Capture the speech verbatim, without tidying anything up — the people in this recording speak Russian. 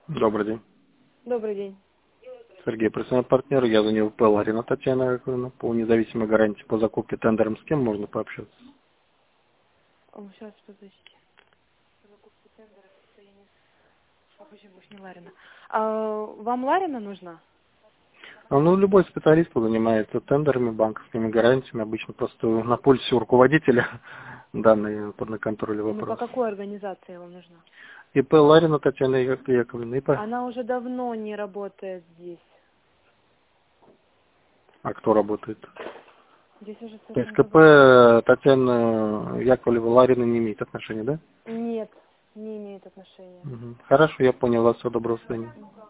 Добрый день. Добрый день. Сергей, профессиональный партнер. Я за него П. Ларина Татьяна Яковлевна. По независимой гарантии по закупке тендером. С кем можно пообщаться? Сейчас, подождите. А почему ж не Ларина? А, вам Ларина нужна? А, Ну, любой специалист, кто занимается тендерами, банковскими гарантиями, обычно просто на пульсе у руководителя данные под на контроле Ну, по вопрос. какой организации вам нужна? И П. Ларина Татьяна Як- Яковлевна, и П. Она уже давно не работает здесь. А кто работает? Здесь уже То есть совершенно к другая. П. Татьяна Яковлева Ларина не имеет отношения, да? Нет, не имеет отношения. Мгм. Хорошо, я понял вас. Всего доброго, свидания.